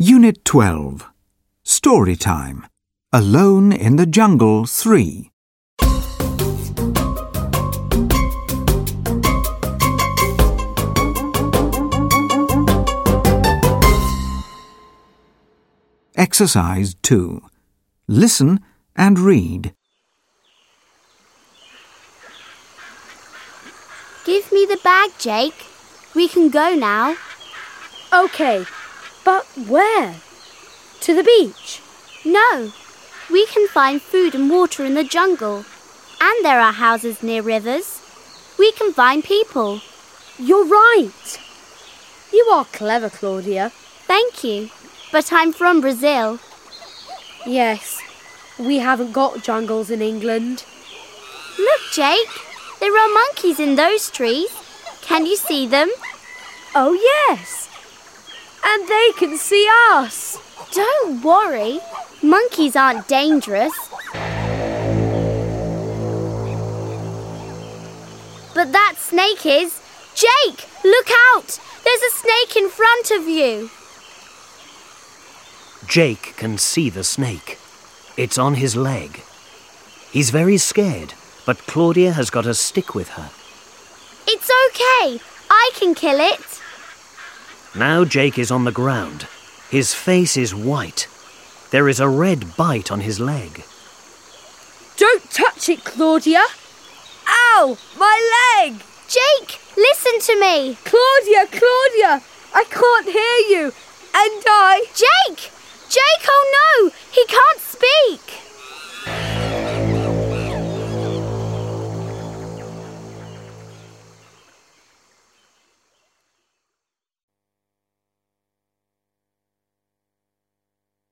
Unit 12. Story Time. Alone in the Jungle 3. Exercise 2. Listen and read. Give me the bag, Jake. We can go now. OK, but where? To the beach? No, we can find food and water in the jungle. And there are houses near rivers. We can find people. You're right. You are clever, Claudia. Thank you, but I'm from Brazil. Yes, we haven't got jungles in England. Look, Jake, there are monkeys in those trees. Can you see them? Oh, yes. And they can see us. Don't worry. Monkeys aren't dangerous. But that snake is. Jake, look out! There's a snake in front of you. Jake can see the snake. It's on his leg. He's very scared, but Claudia has got a stick with her. It's okay. I can kill it. Now Jake is on the ground. His face is white. There is a red bite on his leg. Don't touch it, Claudia. Ow, my leg! Jake, listen to me. Claudia, I can't hear you. And I... Jake, oh no, he can't speak.